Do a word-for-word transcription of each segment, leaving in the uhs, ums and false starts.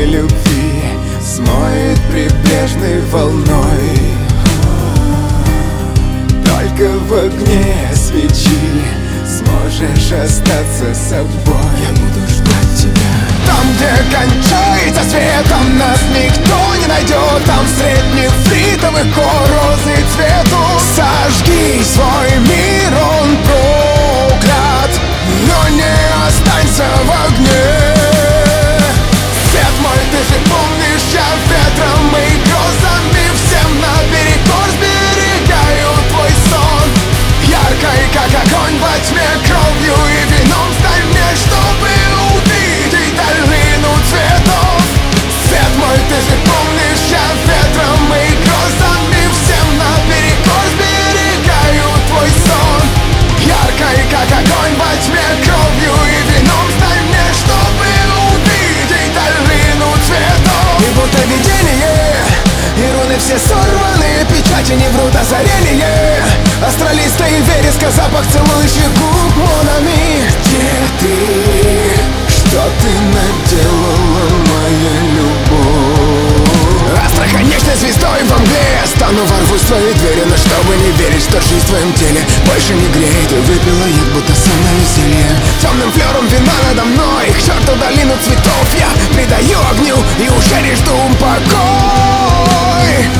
моей любви смоет прибрежной волной. Только в огне свечи сможешь остаться собой. Я буду ждать тебя. Там, где кончается свет, там нас никто не найдет. Там средь нефритовых гор розы цвету. Сожги свой мир, он проклят, но не останься в огне. Свет мой, ты же помнишь, я ветром и грозами всем наперекор сберегаю твой сон. Яркой, как огонь во тьме, кровью и вином стань мне, чтобы увидеть долину цветов. Свет мой, ты же помнишь, я ветром и грозами всем наперекор сберегаю твой сон. Яркой, как огонь во тьме, кровью и вином стань мне, чтобы увидеть долину цветов. И будто видение, и руны все сорваны, печати не врут, озарение. Астралисты и вереска, запах целующих губ, Монами. Где ты? Что ты наделала, моя любовь? Астрахань нежной звездой во мгле. Стану, ворвусь в твои двери, но чтобы не верить, что жизнь в твоем теле больше не греет. Ты выпила яд, будто сонное веселье. Темным флером вина надо мной, к черту долину цветов я придаю огню и уже не жду покой.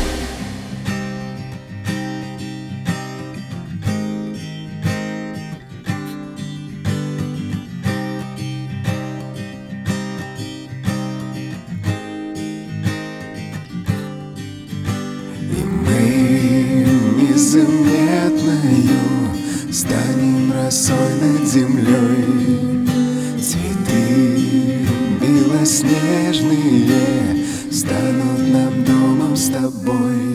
Незаметною станем росой над землей. Цветы белоснежные станут нам домом с тобой.